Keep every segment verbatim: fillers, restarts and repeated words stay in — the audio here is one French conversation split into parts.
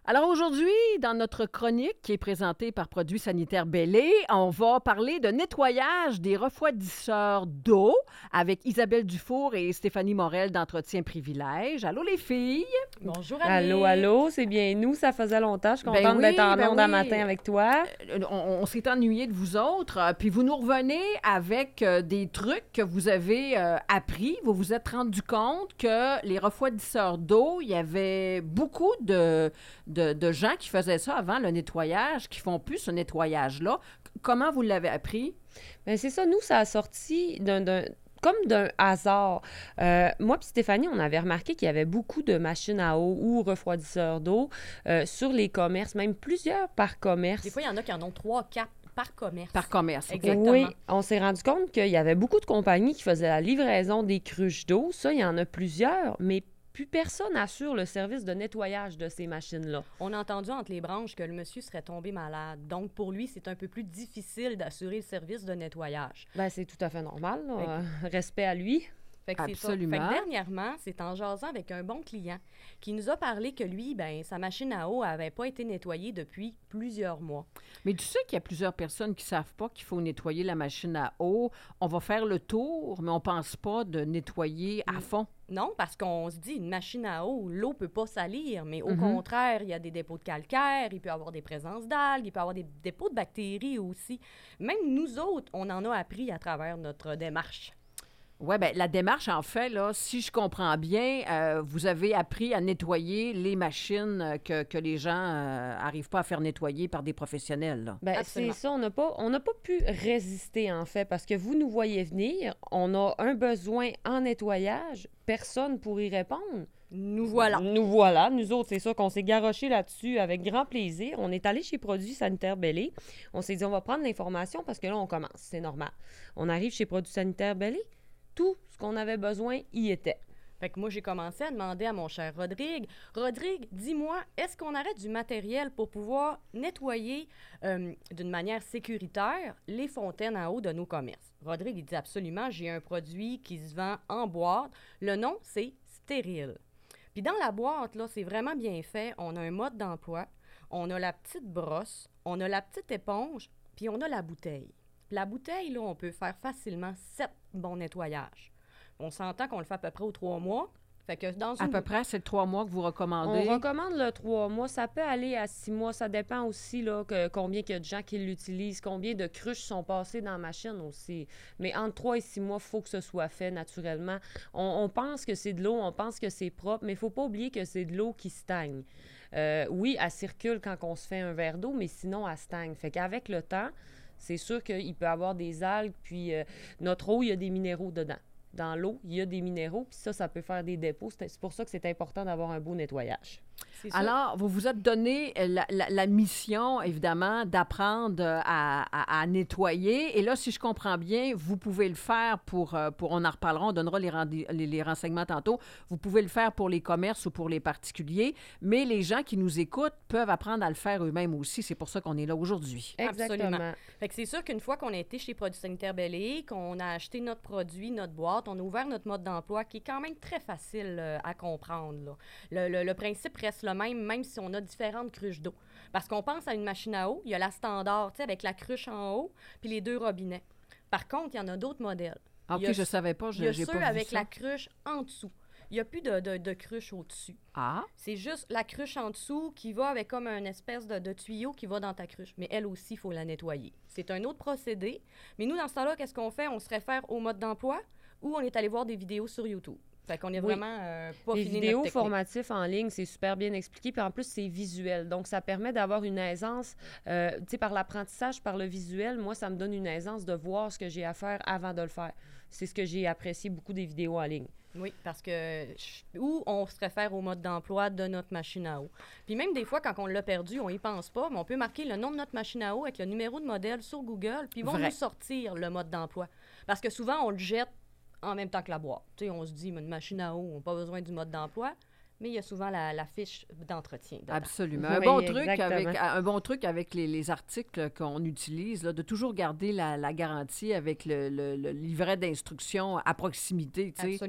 Alors aujourd'hui, dans notre chronique qui est présentée par Produits sanitaires Bellé, on va parler de nettoyage des refroidisseurs d'eau avec Isabelle Dufour et Stéphanie Morel d'Entretien Privilège. Allô les filles! Bonjour Annie! Allô, allô, c'est bien nous, ça faisait longtemps. Je suis contente Ben oui, d'être en ben ondes un oui. matin avec toi. Euh, On, on s'est ennuyé de vous autres, euh, puis vous nous revenez avec euh, des trucs que vous avez euh, appris. Vous vous êtes rendu compte que les refroidisseurs d'eau, il y avait beaucoup de, de, de gens qui faisaient ça avant, le nettoyage, qui font plus ce nettoyage-là. C- Comment vous l'avez appris? Ben c'est ça, nous, ça a sorti d'un... d'un- comme d'un hasard. Euh, moi et Stéphanie, on avait remarqué qu'il y avait beaucoup de machines à eau ou refroidisseurs d'eau euh, sur les commerces, même plusieurs par commerce. Des fois, il y en a qui en ont trois, quatre par commerce. Par commerce, OK? Exactement. Oui, on s'est rendu compte qu'il y avait beaucoup de compagnies qui faisaient la livraison des cruches d'eau. Ça, il y en a plusieurs, mais plus personne assure le service de nettoyage de ces machines-là. On a entendu entre les branches que le monsieur serait tombé malade. Donc, pour lui, c'est un peu plus difficile d'assurer le service de nettoyage. Ben, c'est tout à fait normal, là. Fait que- Euh, respect à lui. Fait que c'est ça. Absolument. Fait que dernièrement, c'est en jasant avec un bon client qui nous a parlé que lui, ben, sa machine à eau n'avait pas été nettoyée depuis plusieurs mois. Mais tu sais qu'il y a plusieurs personnes qui ne savent pas qu'il faut nettoyer la machine à eau. On va faire le tour, mais on ne pense pas de nettoyer à Mm. fond. Non, parce qu'on se dit, une machine à eau, l'eau peut pas salir, mais au Mhm. contraire, il y a des dépôts de calcaire, il peut y avoir des présences d'algues, il peut y avoir des dépôts de bactéries aussi. Même nous autres, on en a appris à travers notre démarche. Oui, bien, la démarche, en fait, là, si je comprends bien, euh, vous avez appris à nettoyer les machines euh, que, que les gens n'arrivent pas à faire nettoyer par des professionnels, là. Ben, c'est Absolument. ça, on n'a pas, on n'a pas pu résister, en fait, parce que vous nous voyez venir, on a un besoin en nettoyage, personne pour y répondre. Nous voilà. Nous voilà, nous autres, c'est ça qu'on s'est garoché là-dessus avec grand plaisir. On est allé chez Produits sanitaires Bellé. On s'est dit, on va prendre l'information parce que là, on commence, c'est normal. On arrive chez Produits sanitaires Bellé, tout ce qu'on avait besoin y était. Fait que moi, j'ai commencé à demander à mon cher Rodrigue, Rodrigue, dis-moi, est-ce qu'on aurait du matériel pour pouvoir nettoyer euh, d'une manière sécuritaire les fontaines en eau de nos commerces? Rodrigue, il dit absolument, j'ai un produit qui se vend en boîte. Le nom, c'est Stérile. Puis dans la boîte, là, c'est vraiment bien fait. On a un mode d'emploi, on a la petite brosse, on a la petite éponge, puis on a la bouteille. La bouteille, là, on peut faire facilement sept bons nettoyages. On s'entend qu'on le fait à peu près aux trois mois. Fait que dans une À peu près, c'est trois mois que vous recommandez. On recommande le trois mois. Ça peut aller à six mois. Ça dépend aussi là, que, combien il y a de gens qui l'utilisent, combien de cruches sont passées dans la machine aussi. Mais entre trois et six mois, il faut que ce soit fait naturellement. On, on pense que c'est de l'eau, on pense que c'est propre, mais il ne faut pas oublier que c'est de l'eau qui stagne. Euh, oui, elle circule quand on se fait un verre d'eau, mais sinon, elle stagne. Fait qu'avec le temps, c'est sûr qu'il peut y avoir des algues, puis euh, notre eau, il y a des minéraux dedans. Dans l'eau, il y a des minéraux, puis ça, ça peut faire des dépôts. C'est c'est pour ça que c'est important d'avoir un beau nettoyage. C'est ça. Alors, vous vous êtes donné euh, la, la- la mission, évidemment, d'apprendre euh, à, à- à nettoyer. Et là, si je comprends bien, vous pouvez le faire pour, euh, pour on en reparlera, on donnera les, rendi- les, les renseignements tantôt. Vous pouvez le faire pour les commerces ou pour les particuliers, mais les gens qui nous écoutent peuvent apprendre à le faire eux-mêmes aussi. C'est pour ça qu'on est là aujourd'hui. Absolument. Fait que c'est sûr qu'une fois qu'on a été chez Produits sanitaires Bellé, qu'on a acheté notre produit, notre boîte, on a ouvert notre mode d'emploi qui est quand même très facile euh, à comprendre, là. Le, le- le principe reste le même, même si on a différentes cruches d'eau. Parce qu'on pense à une machine à eau, il y a la standard, tu sais, avec la cruche en haut, puis les deux robinets. Par contre, il y en a d'autres modèles. Ah, Il y OK, a- je savais pas, Il y a je n'ai ceux pas vu avec ça. la cruche en dessous. Il n'y a plus de, de, de cruche au-dessus. Ah, C'est juste la cruche en dessous qui va avec comme une espèce de, de tuyau qui va dans ta cruche. Mais elle aussi, il faut la nettoyer. C'est un autre procédé. Mais nous, dans ce temps-là, qu'est-ce qu'on fait? On se réfère au mode d'emploi ou on est allé voir des vidéos sur YouTube. Fait qu'on est Oui. vraiment euh, pas Les fini vidéos notre technique. formatifs en ligne, c'est super bien expliqué. Puis en plus, c'est visuel. Donc, ça permet d'avoir une aisance. Euh, tu sais, par l'apprentissage, par le visuel, moi, ça me donne une aisance de voir ce que j'ai à faire avant de le faire. C'est ce que j'ai apprécié beaucoup des vidéos en ligne. Oui, parce que... Ou on se réfère au mode d'emploi de notre machine à eau. Puis même des fois, quand on l'a perdu, on y pense pas, mais on peut marquer le nom de notre machine à eau avec le numéro de modèle sur Google, puis ils vont Vrai. nous sortir le mode d'emploi. Parce que souvent, on le jette en même temps que la boîte. Tu sais, on se dit, mais une machine à eau, on n'a pas besoin du mode d'emploi, mais il y a souvent la, la fiche d'entretien dedans. absolument. Un Oui, bon truc exactement. avec, un bon truc avec les, les articles qu'on utilise, là, de toujours garder la, la garantie avec le, le- le livret d'instructions à proximité. Tu sais. Absolument.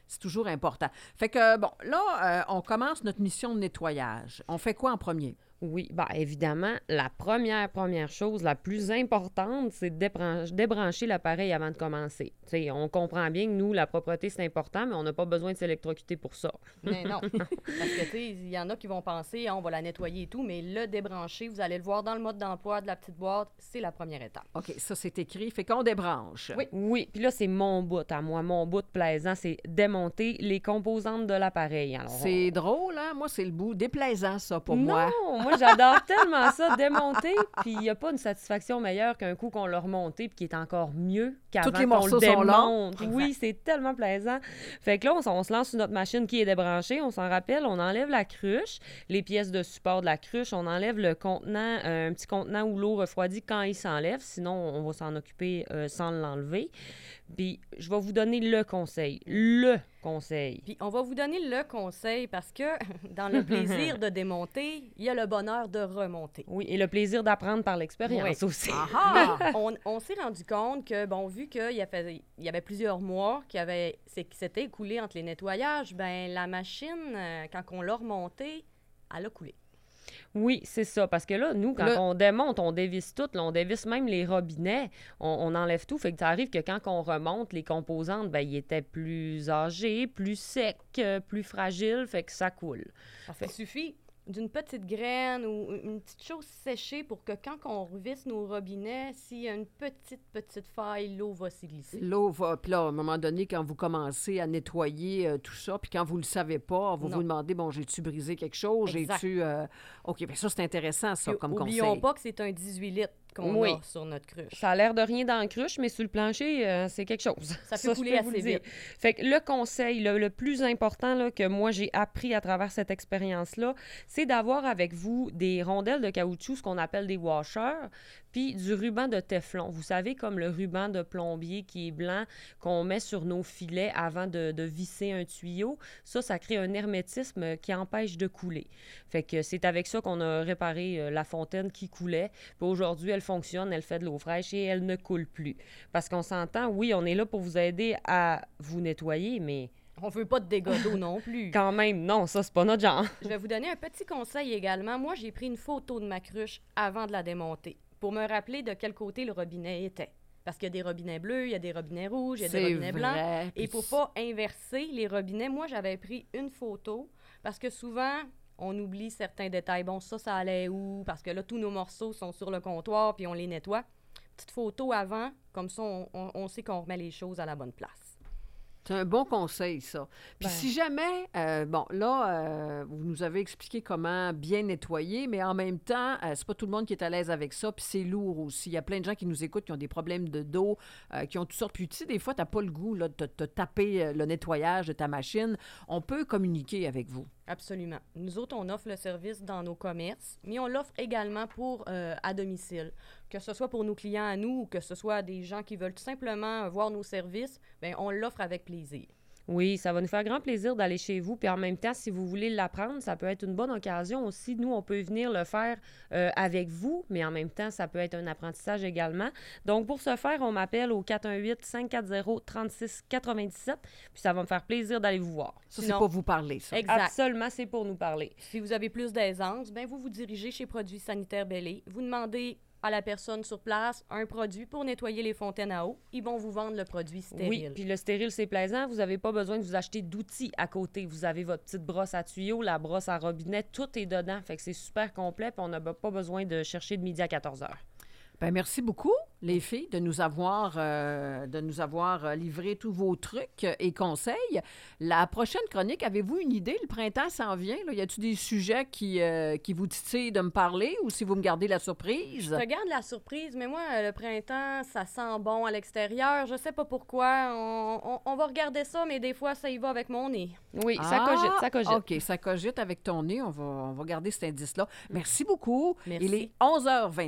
C'est toujours important. Fait que, bon, là, euh, on commence notre mission de nettoyage. On fait quoi en premier? Oui, bien évidemment, la première, première chose, la plus importante, c'est de débran- débrancher l'appareil avant de commencer. T'sais, on comprend bien que nous, la propreté, c'est important, mais on n'a pas besoin de s'électrocuter pour ça. Mais non, parce que, tu sais, il y en a qui vont penser, ah, on va la nettoyer et tout, mais le débrancher, vous allez le voir dans le mode d'emploi de la petite boîte, c'est la première étape. OK, ça, c'est écrit. Fait qu'on débranche. Oui. Oui, puis là, c'est mon bout à moi. Mon bout plaisant, c'est démonter les composantes de l'appareil. Alors, C'est drôle, hein? Moi, c'est le bout déplaisant, ça, pour non, moi. moi, j'adore tellement ça, démonter. Puis il n'y a pas une satisfaction meilleure qu'un coup qu'on l'a remonté puis qui est encore mieux qu'avant Tous les qu'on morceaux le sont là. démonte. Oui, c'est tellement plaisant. Fait que là, on, s- on se lance sur notre machine qui est débranchée. On s'en rappelle, on enlève la cruche, les pièces de support de la cruche. On enlève le contenant, euh, un petit contenant où l'eau refroidit quand il s'enlève. Sinon, on va s'en occuper euh, sans l'enlever. Puis je vais vous donner le conseil. Le conseil. Puis on va vous donner le conseil parce que dans le plaisir de démonter, il y a le bonheur de remonter. Oui, et le plaisir d'apprendre par l'expérience aussi. Ah! on on s'est rendu compte que, bon, vu qu'il y avait, il y avait plusieurs mois qui, avaient, c'est- qui s'étaient écoulés entre les nettoyages, ben la machine, euh, quand on l'a remontée, elle a coulé. Oui, c'est ça. Parce que là, nous, quand Là- on démonte, on dévisse tout. Là, on dévisse même les robinets. On, on enlève tout. Fait que ça arrive que quand on remonte les composantes, ben, ils étaient plus âgés, plus secs, euh, plus fragiles. Fait que ça coule. Il suffit d'une petite graine ou une petite chose séchée pour que quand on revisse nos robinets, s'il y a une petite, petite faille, l'eau va s'y glisser. L'eau va... Puis là, à un moment donné, quand vous commencez à nettoyer euh, tout ça, puis quand vous le savez pas, vous Non. vous demandez, bon, j'ai-tu brisé quelque chose? Exact. J'ai-tu... euh, OK, bien ça, c'est intéressant, ça, Puis comme oublions conseil. pas que c'est un dix-huit litres qu'on Oui. a sur notre cruche. Ça a l'air de rien dans le cruche, mais sur le plancher, euh, c'est quelque chose. Ça peut je couler peux vous assez le dire. vite. Fait que le conseil, le, le plus important là, que moi j'ai appris à travers cette expérience-là, c'est d'avoir avec vous des rondelles de caoutchouc, ce qu'on appelle des washers, puis du ruban de téflon. Vous savez, comme le ruban de plombier qui est blanc, qu'on met sur nos filets avant de, de visser un tuyau. Ça, ça crée un hermétisme qui empêche de couler. Fait que c'est avec ça qu'on a réparé euh, la fontaine qui coulait. Puis aujourd'hui, elle fonctionne, elle fait de l'eau fraîche et elle ne coule plus. Parce qu'on s'entend, oui, on est là pour vous aider à vous nettoyer, mais On veut pas de dégâts d'eau non plus. quand même, non, ça, c'est pas notre genre. Je vais vous donner un petit conseil également. Moi, j'ai pris une photo de ma cruche avant de la démonter pour me rappeler de quel côté le robinet était. Parce qu'il y a des robinets bleus, il y a des robinets rouges, il y a des C'est robinets blancs. vrai. Et puis pour pas inverser les robinets, moi, j'avais pris une photo parce que souvent, on oublie certains détails. Bon, ça, ça allait où? Parce que là, tous nos morceaux sont sur le comptoir puis on les nettoie. Petite photo avant, comme ça, on, on- on sait qu'on remet les choses à la bonne place. C'est un bon conseil, ça. Puis Ben. si jamais, euh, bon, là, euh, vous nous avez expliqué comment bien nettoyer, mais en même temps, euh, c'est pas tout le monde qui est à l'aise avec ça, puis c'est lourd aussi. Il y a plein de gens qui nous écoutent, qui ont des problèmes de dos, euh, qui ont toutes sortes. Puis tu sais, des fois, t'as pas le goût là, de te, te taper euh, le nettoyage de ta machine. On peut communiquer avec vous. Absolument. Nous autres, on offre le service dans nos commerces, mais on l'offre également pour euh, à domicile. Que ce soit pour nos clients à nous ou que ce soit des gens qui veulent tout simplement voir nos services, bien, on l'offre avec plaisir. Oui, ça va nous faire grand plaisir d'aller chez vous. Puis en même temps, si vous voulez l'apprendre, ça peut être une bonne occasion aussi. Nous, on peut venir le faire euh, avec vous, mais en même temps, ça peut être un apprentissage également. Donc, pour ce faire, on m'appelle au quatre un huit, cinq quatre zéro, trois six neuf sept. Puis ça va me faire plaisir d'aller vous voir. Ça, c'est Sinon- pour vous parler, ça. Exact. Absolument, c'est pour nous parler. Si vous avez plus d'aisance, bien, vous vous dirigez chez Produits Sanitaires Bellé. Vous demandez à la personne sur place un produit pour nettoyer les fontaines à eau. Ils vont vous vendre le produit stérile. Oui, puis le stérile, c'est plaisant. Vous n'avez pas besoin de vous acheter d'outils à côté. Vous avez votre petite brosse à tuyaux, la brosse à robinet, tout est dedans. Fait que c'est super complet, puis on n'a pas besoin de chercher de midi à quatorze heures. Ben, merci beaucoup, les filles, de nous avoir, euh, de nous avoir euh, livré tous vos trucs et conseils. La prochaine chronique, avez-vous une idée? Le printemps s'en vient. Là. Y a-t-il des sujets qui, euh, qui vous titillent de me parler ou si vous me gardez la surprise? Je regarde la surprise, mais moi, euh, le printemps, ça sent bon à l'extérieur. Je sais pas pourquoi. On, on- on va regarder ça, mais des fois, ça y va avec mon nez. Oui, ça Ah, cogite, ça cogite. OK, ça cogite avec ton nez. On va, on va garder cet indice-là. Merci beaucoup. Merci. Il est onze heures vingt.